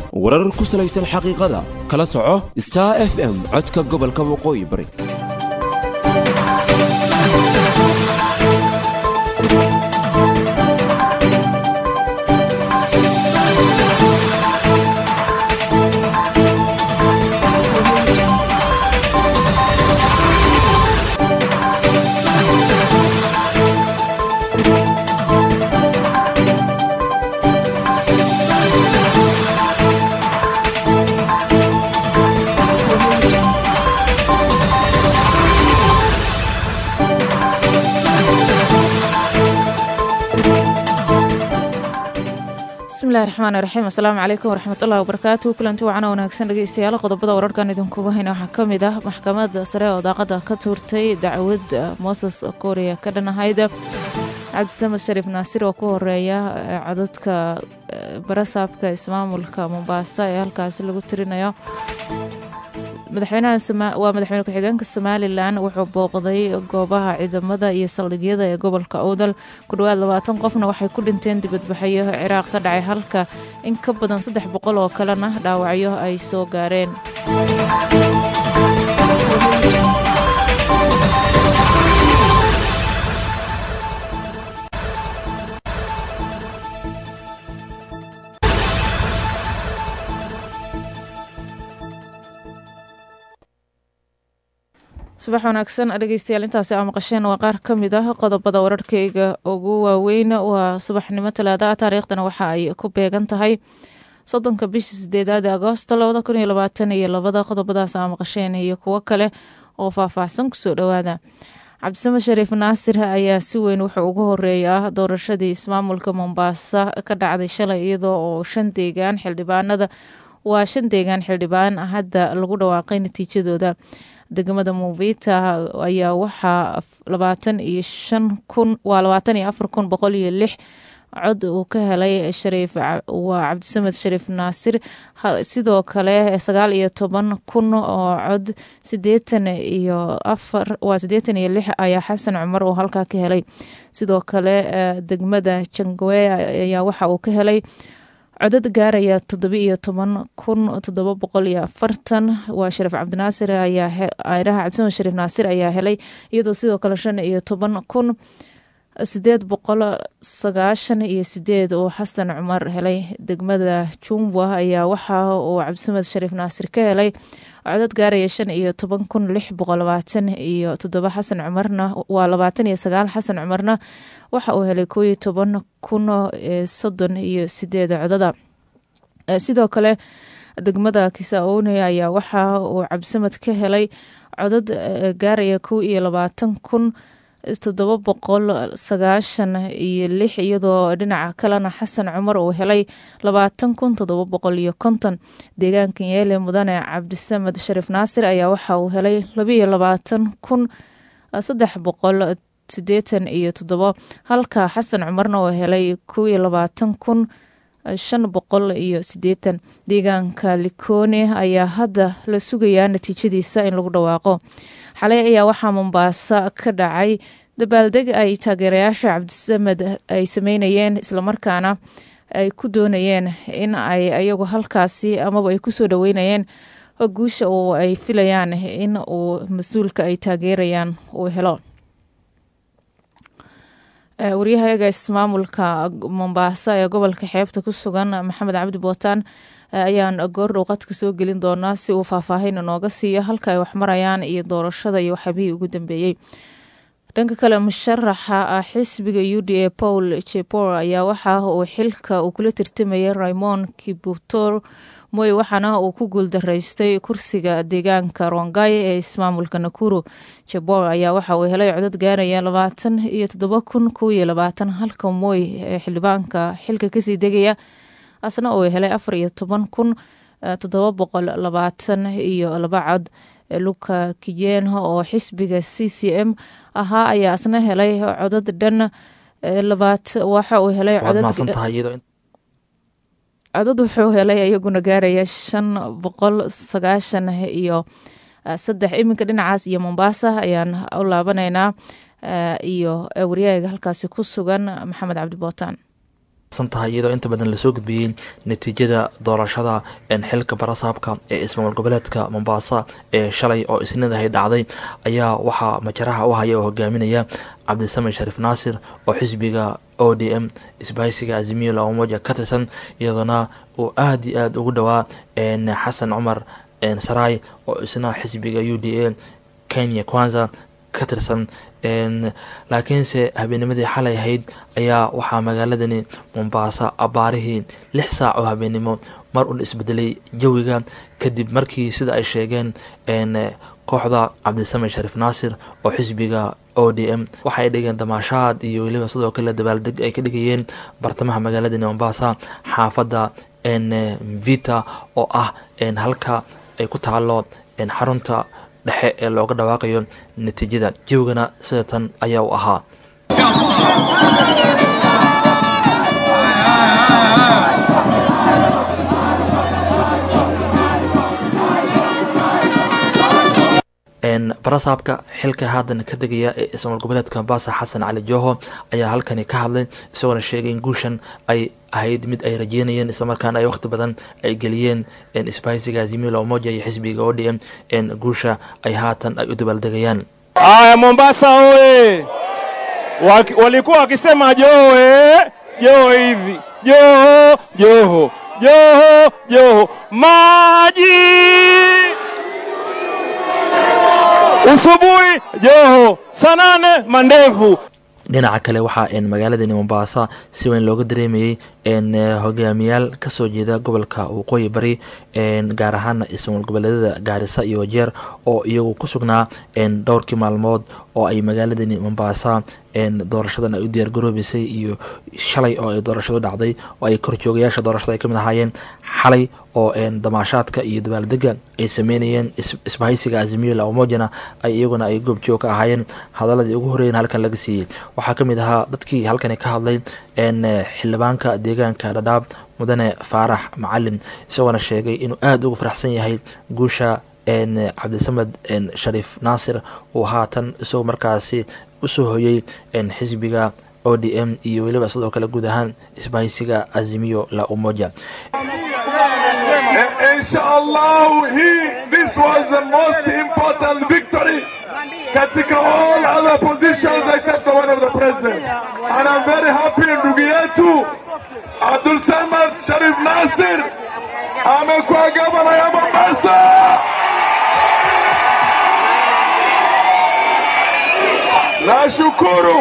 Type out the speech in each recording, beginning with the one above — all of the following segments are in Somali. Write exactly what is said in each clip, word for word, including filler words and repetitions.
warar ku salaysan xaqiiqada kala soco Star F M codka gobolka waqooyi bari. بسم الله الرحمن الرحيم السلام عليكم ورحمة الله وبركاته كلنتي وعنا وناكسن dhageystayaal qodobada wararkan idinku hayna waxa kamid ah maxkamadda sare oo daaqada ka tuurtay dacwad Moses Korea ka dhanahayd Cabdisamed Sharif Naasir oo ku horeeya codadka barasaabka ismaamulka Mombasa ee halkaas lagu tirinayo madaxweynaha Soomaaliya waa madaxweyne ku-xigeenka Somaliland wuxuu booqday goobaha ciidamada iyo saldhigyada ee gobolka Awdal ku dhawaad labaatan qofna waxay ku dhinteen dibadbaxyo Ciraaq ka dhacay halka in ka badan saddex boqol oo kalena dhaawacyo ay soo gaareen subax wanaagsan dhageystayaal intaasi aan maqasheen waa qaar kamid ah qodobada wararkayga ugu waaweyn waa subaxnimo Talaada taariikhdana waxa ay ku beegan tahay soddonka bisha sideedaad ee Agoosto labada kun iyo labaatan iyo laba qodobadaas aan maqasheen iyo kuwa kale oo faahfaahsan ku soo dhawaada Cabdisamed Sharif Naasir ayaa si weyn wuxuu ugu horeeyaa doorashadii ismaamulka Mombasa ka dhacday shalay iyadoo oo shan deegaan xildhibaanada waa shan deegaan xildhibaan hadda lagu dhawaaqay natiijadooda degmada Movita ayaa waxa labaatan iyo shan kun waa labaatan iyo afar kun boqol iyo lix cod uu ka helay Sharif waa Cabdisamed Sharif Naasir sidoo kale sagaal iyo toban kun oo cod siddeetan iyo afar waa siddeetan iyo lix ayaa Xasan Cumar oo halka ka helay sidoo kale degmada Changoe ayaa waxa uu ka helay codad gaaraya toddoba iyo toban kun toddoba boqol iyo afartan waa Sharif Cabdinaasir ayaa ayraha Cabdisamed Sharif Naasir ayaa helay iyadoo sidoo kale shan iyo toban kun sideed boqol sagaashan iyo sideed oo Xasan Cumar helay degmada Chumbwa ayaa waxa uu Cabdisamed Sharif Naasir ka helay codad gaaraya shan iyo toban kun lix boqol labaatan iyo toddoba Xasan Cumarna waa labaatan iyo sagaal Xasan Cumarna waxa uu helay koob iyo toban kun soddon iyo sideed codada sidoo kale degmada Kisauni ayaa waxa uu Cabdisamed ka helay codad gaaraya koob iyo labaatan kun toddoba boqol sagaashan iyo lix iyadoo dhinaca kalena Xasan Cumar uu helay labaatan kun toddoba boqol iyo konton deegaanka Yeele mudane Cabdisamed Sharif Naasir ayaa waxa uu helay laba iyo labaatan kun saddex boqol siddeetan iyo toddoba halka Xasan Cumarna uu helay koob iyo labaatan kun shan boqol iyo siddeetan deegaanka Likoni ayaa hadda la sugayaa natiijadiisa in lagu dhawaaqo xalay ayaa waxaa Mombasa ka dhacay dabaaldeg ay taageerayaasha Cabdisamed ay sameynayeen isla markaana ay ku doonayeen in ay ayagu halkaasi amaba ay ku soo dhaweynayeen guusha oo ay filayaan in uu mas'uulka ay taageerayaan uu helo wariyaha ismaamulka Mombasa ee gobolka xeebta ku sugan Maxamed Cabdi Bootaan ayaan goor waqti soo gelin doonaa si uu faahfaahin nooga siiyo halka ay wax marayaan iyo doorashada iyo waxabii ugu dambeeyay dhanka kale musharaxa xisbiga U D A Paul Chepor ayaa waxa uu xilka uu kula tirtamayay Raymond Kibutor Moi waxana uu ku guuldareystay kursiga deegaanka Rongai ee ismaamulka Nakuru Chepor ayaa waxa uu helay codad gaaraya labaatan iyo toddoba kun koob iyo labaatan halka Moi xildhibaanka xilka ka sii degaya asna uu helay afar iyo toban kun toddoba boqol labaatan iyo laba cod Luka Kijenho oo xisbiga C C M ahaa ayaa asna helay codad dhan labaatan waxa uu helay codad codad wuxuu helay ayaguna gaaraya shan boqol sagaashan iyo saddex iminka dhinacaas iyo Mombasa ayaan u laabanaynaa iyo wariyayga halkaasi ku sugan Maxamed Cabdi Bootaan santahay iyadoo inta badan lasoo gudbiyey natiijada doorashada xilka barasaabka ee ismaamul goboleedka Mombasa ee shalay oo isniinahay dhacday ayaa waxaa majaraha u haya oo hogaaminaya Cabdisamed Sharif Naasir oo xisbiga O D M isbaaysiga Azimio la Umoja ka tirsan iyadoo uu aad iyo aad ugu dhawaa Xasan Cumar Saray oo isna xisbiga U D A Kenya Kwanza ka tirsan laakiinse habeennimadii xalay ahayd ayaa waxaa magaaladani Mombasa abaarihii lix saac oo habeenimo mar uu isbedelay jawiga kadib markii sida ay sheegeen kooxda Cabdisamed Sharif Naasir oo xisbiga O D M waxay dhigeen damaashaad iyo weliba sidoo kale dabaaldeg ay ka dhigayeen bartamaha magaaladani Mombasa xaafadda Vita oo ah halka ay ku taalo xarunta dhexe ee looga dhawaaqayo natiijada jawgana sidatan ayaa u ahaa barasaabka xilka haatan ka degaya ee ismaamul goboleedka Mombasa Xasan Cali Joho ayaa halkani ka hadlay isagoo sheegay in guushan ay ahayd mid ay rajeynayeen isla markaana ay waqti badan ay geliyeen isbaaysiga Azimio la Umoja iyo xisbiga O D M in guusha ay haatan ay u dabaaldegayaan. Aya Mombasa oe walikuwa wakisema Joho eh Joho hivi Joho Joho Joho Joho maji usubuhi Joho sanane mandevu. dhinaca kale waxaa magaaladani Mombasa si weyn looga dareemayay hogaamiyaal ka soo jeeda gobolka Waqooyi Bari gaar ahaan ismaamul goboleedyada Gaarisa iyo Wajeer oo iyagu ku sugnaa dhowrkii maalmood oo ay magaaladani Mombasa doorashadan ay u diyaar garoobaysay iyo shalay oo ay doorashadu dhacday oo ay korjoogayaasha doorashada ay ka mid ahaayeen xalay oo damaashaadka iyo dabaaldega ay sameynayeen isbahaysiga Azimio la Umojana ay iyaguna ay goob joog ka ahaayeen hadaladii ugu horeeyeen halkan laga siiyay waxaa ka mid ahaa dadkii halkan ka hadlay xildhibaanka deegaanka Dadaab mudane Faarax Macalin isagoo sheegay inuu aad ugu faraxsan yahay guusha Cabdisamed Sharif Naasir oo haatan isoo markaasi usoo hoyay xisbiga O D M iyo weliba sidoo kale guud ahaan isbahaysiga Azimio la Umoja. Inshallah, he this was the most important victory katika all other positions except the one of the president, and I'm very happy ndugu yetu Abdul Samad Sharif Naasir amekuwa gavana ya Mombasa. Nashukuru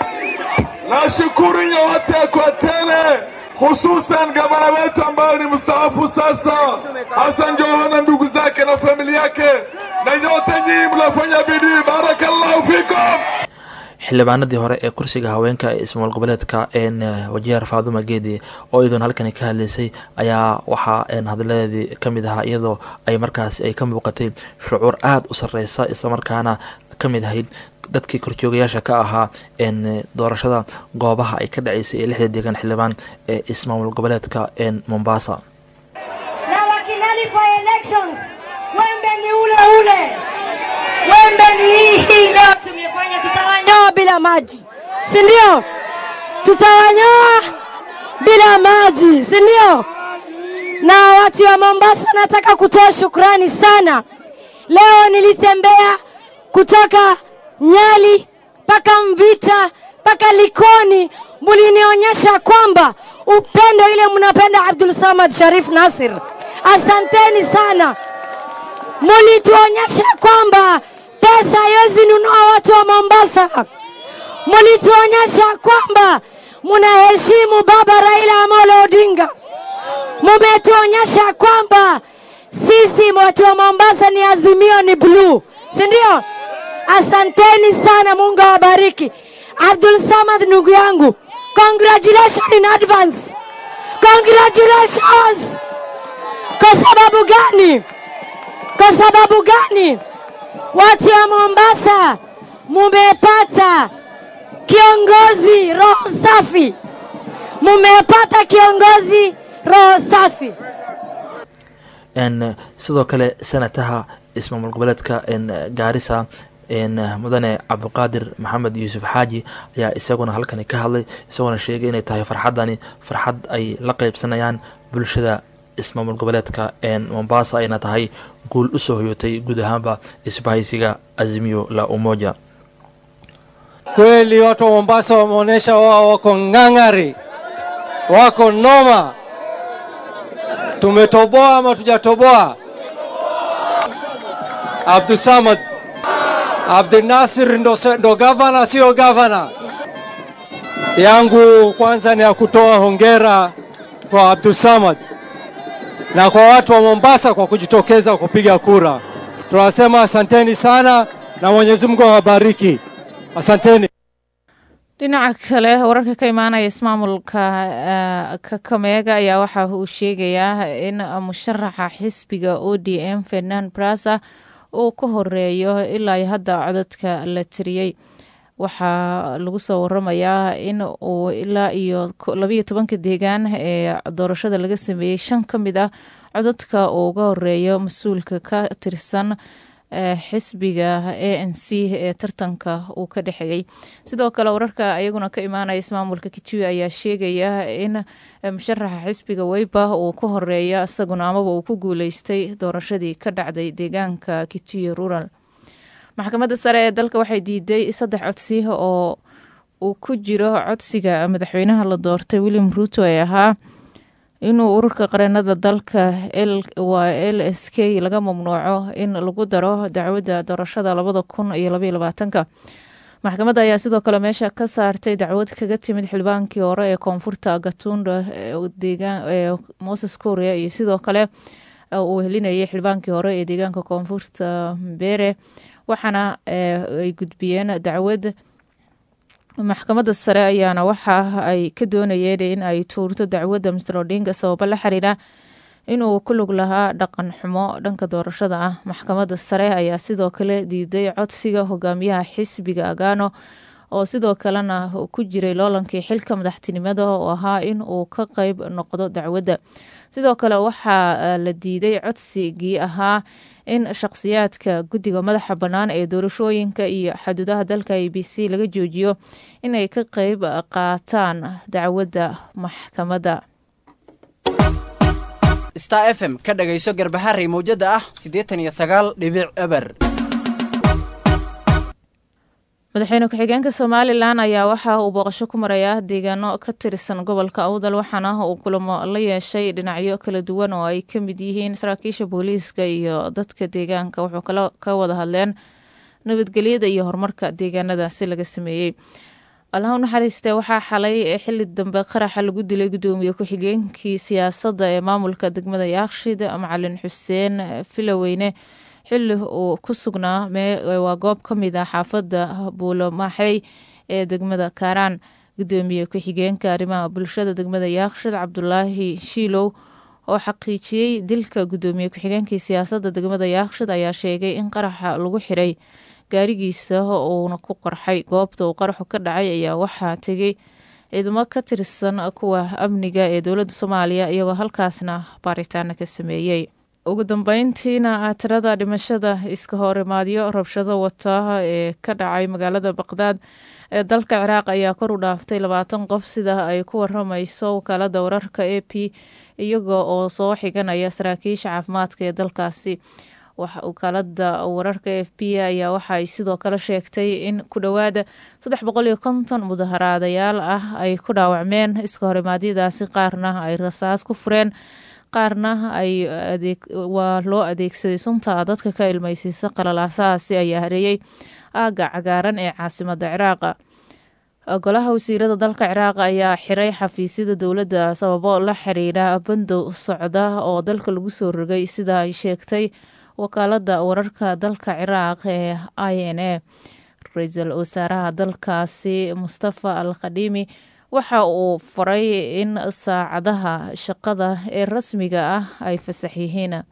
nashukuru nyote kwa tele, hususan gavana wetu ambaye ni mstaafu sasa Hassan Joho na ndugu zake na familia yake, na nyote nyinyi mnafanya bidii. Barakallahu fikum. xildhibaanadii hore ee kursiga haweenka ee ismaamul goboleedka Wajeer Faaduma Geedi oo idan halkan ka hadlaysay ayaa waxa hadaladeedii kamid ahaa iyadoo ay markaas ay ka muuqatay shucuur aad u sareysa isla markaana kamid ahayd dadkii korjoogayaasha ka ahaa doorashada goobaha ay ka dhaceysay ee lixda deegaan xildhibaan ee ismaamul goboleedka Mombasa. Na wakinali for elections wembe ni ule ule wembe ni hii leo tumefanya tutawanyoa bila maji, si ndio? Tutawanyoa bila maji, si ndio? Na watu wa Mombasa nataka kutoa shukrani sana. Leo nilitembea kutoka Nyali paka Mvita paka Likoni, mulinionyesha kwamba upendo ile mnapenda Abdul Samad Sharif Naasir. Asanteni sana. Mulituonyesha kwamba pesa haiwezi nunua watu wa Mombasa. Mulituonyesha kwamba mnaheshimu baba Raila Amolo Odinga. Mumetuonyesha kwamba sisi watu wa Mombasa ni Azimio ni blue, si ndio? Asanteni sana, Mungu awabariki. Abdul Samad ndugu yangu, congratulations in advance. Congratulations. Kwa sababu gani? Kwa sababu gani? Watu wa Mombasa mumepata kiongozi roho safi. Mumepata kiongozi roho safi. En sidoo kale sanataha ismaamul goboleedka Gaarisa mudane cabdiqaadir maxamed yuusuf xaaji ayaa isaguna halkani ka hadlay isagoona sheegay inay tahay farxadani farxad ay la qeybsanayaan bulshada ismaamul goboleedka Mombasa ayna tahay guul u soo hoyotay guud ahaanba isbahaysiga Azimio la Umoja. Kweli watu wa Mombasa wameonyesha wao wako ngangari, wako noma. Tumetoboa ama tujatoboa? Abdul Samad, Abdul Nasir ndo, ndo gavana, sio gavana. Yangu kwanza ni ya kutoa hongera kwa Abdul Samad na kwa watu wa Mombasa kwa kujitokeza kupiga kura. Tunasema asanteni sana na Mwenyezi Mungu awabariki. Asanteni. dhinaca kale wararka ka imaanaya ismaamulka Kakamega ayaa waxa uu sheegayaa in musharaxa xisbiga O D M Ferdinand Barasa uu ka horeeyo ilaa hadda codadka la tiriyay. waxaa lagu soo waramayaa in uu ilaa iyo laba iyo toban deegaan ee doorashada laga sameeyay shan ka mid ah codadka uu uga horeeyo mas-uulka ka tirsan xisbiga A N C ee tartanka uu ka dhexeeyay. sidoo kale wararka ayaguna ka imaanaya ismaamulka Kitui ayaa sheegaya in musharaxa xisbiga Wiper uu ka horeeyo isaguna amaba uu ku guuleystay doorashadii ka dhacday deegaanka Kitui Rural. maxkamadda sare ee dalka waxay diiday saddex codsi oo uu ku jiro codsiga madaxweynaha la doortay William Ruto ee ahaa inuu ururka qaranada dalka L S K laga mamnuuco in lagu daro dacwadda doorashada labada kun iyo laba iyo labaatanka. maxkamadda ayaa sidoo kale meesha ka saartay dacwad kaga timid xildhibaankii hore ee koonfurta Gatunda deegaan ee Moses Kuria iyo sidoo kale uu helinayay xildhibaankii hore ee deegaanka koonfurta Mbere, waxaana ay gudbiyeen dacwad. maxkamadda sare ayaana waxa ay ka doonayeen in ay tuurto dacwadda Mister Odinga sababo la xiriira inuu ku lug lahaa dhaqan xumo dhanka doorashada ah. maxkamadda sare ayaa sidoo kale diiday codsiga hogaamiyaha xisbiga Agano oo sidoo kalena ku jiray loolankii xilka madaxtinimada oo ahaa in uu ka qayb noqdo dacwadda. sidoo kale waxaa la diiday codsigii ahaa in shakhsiyaadka guddiga madaxa bannaan ee doorashooyinka iyo xuduudaha dalka A B C laga joojiyo inay ka qayb qaataan dacwadda maxkamadda. Star F M ka dhagayso Garbaharey mowjada ah siddeetan iyo sagaal dhibic eber. madaxweyne ku-xigeenka Somaliland ayaa waxa uu booqasho ku maraya deegaano ka tirsan gobolka Awdal, waxaana uu kulamo la yeeshay dhinacyo kala duwan oo ay ka mid yihiin saraakiisha booliiska iyo dadka deegaanka. wuxuu kala ka wada hadleen nabadgelyada iyo horumarka deegaanadaasi laga sameeyey. allaha u naxariistee waxaa xalay xilli dambe qaraxa lagu dilay gudoomiye ku-xigeenkii siyaasadda ee maamulka degmada Yaaqshid Macalin Xuseen Filaweyne xilli uu ku sugnaa waa goob ka mid ah xaafadda Buulo Maxay ee degmada Kaaraan. gudoomiye ku-xigeenka arrimaha bulshada degmada Yaaqshid Cabdulaahi Shiilow oo xaqiijiyey dilka gudoomiye ku-xigeenkii siyaasadda degmada Yaaqshid ayaa sheegay in qaraxa lagu xiray gaarigiisa uuna ku qarxay. goobta uu qaraxu ka dhacay ayaa waxaa tegay ciidamo ka tirsan kuwa amniga ee dowladda Soomaaliya iyagoo halkaasna baaritaano ka sameeyey. ugu dambeyntiina tirada dhimashada iska horimaadyo rabshado wata ee ka dhacay magaalada Baqdaad ee dalka Ciraaq ayaa kor u dhaaftay labaatan qof sida ay ku waramayso wakaalada wararka A P iyagoo oo soo xiganaya saraakiisha caafimaadka ee dalkaasi. wakaalada wararka F P ayaa waxa ay sidoo kale sheegtay in ku dhawaada saddex boqol iyo konton mudaharaadayaal ah ay ku dhaawacmeen iska horimaadyadaasi, qaarna ay rasaas ku fureen, qaarna ay waa loo adeegsaday sunta dadka ka ilmaysiisa qalalaasahaasi ayaa hareeyay aagga cagaaran ee caasimadda Ciraaq. golaha wasiirada dalka Ciraaq ayaa xiray xafiisyada dowladda sababo la xiriira bandow socda oo dalka lagu soo rogay sida ay sheegtay wakaalada wararka dalka Ciraaq ee I N A. ra-iisul wasaaraha dalkaasi Mustafa Al-Khadimi waxa uu faray in saacadaha shaqada ee rasmiga ah ay fasax yihiin.